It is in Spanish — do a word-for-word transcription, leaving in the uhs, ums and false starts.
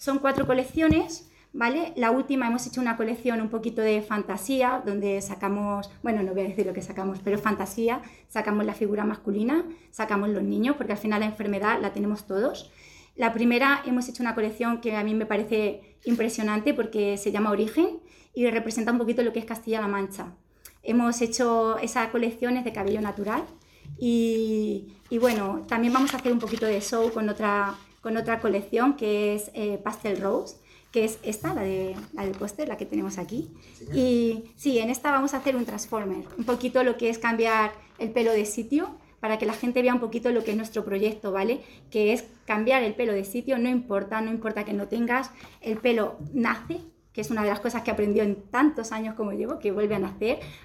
son cuatro colecciones, ¿vale? La última hemos hecho una colección un poquito de fantasía, donde sacamos, bueno, no voy a decir lo que sacamos, pero fantasía, sacamos la figura masculina, sacamos los niños, porque al final la enfermedad la tenemos todos. La primera hemos hecho una colección que a mí me parece impresionante porque se llama Origen y representa un poquito lo que es Castilla-La Mancha. Hemos hecho esa colección es de cabello natural y, y bueno, también vamos a hacer un poquito de show con otra, con otra colección que es eh, Pastel Rose, que es esta, la, de, la del póster, la que tenemos aquí. Y sí, en esta vamos a hacer un transformer, un poquito lo que es cambiar el pelo de sitio para que la gente vea un poquito lo que es nuestro proyecto, ¿vale? Que es cambiar el pelo de sitio, no importa, no importa que no tengas, el pelo nace, que es una de las cosas que aprendió en tantos años como llevo, que vuelve a nacer.